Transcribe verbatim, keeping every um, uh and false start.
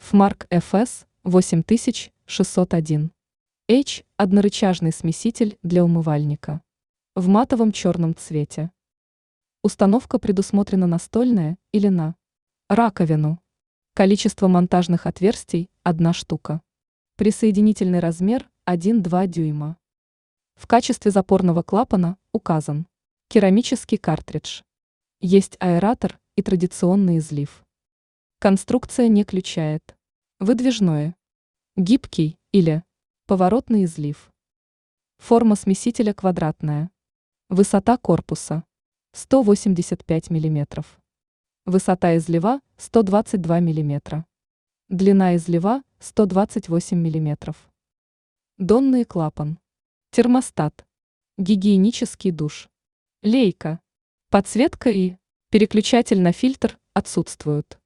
Фмарк эф эс восемь тысяч шестьсот один. H – однорычажный смеситель для умывальника. В матовом черном цвете. Установка предусмотрена настольная или на раковину. Количество монтажных отверстий – одна штука. Присоединительный размер – один-два дюйма. В качестве запорного клапана указан керамический картридж. Есть аэратор и традиционный излив. Конструкция не включает выдвижное, гибкий или поворотный излив. Форма смесителя квадратная. Высота корпуса сто восемьдесят пять миллиметров. Высота излива сто двадцать два миллиметра. Длина излива сто двадцать восемь миллиметров. Донный клапан. Термостат. Гигиенический душ. Лейка. Подсветка и переключатель на фильтр отсутствуют.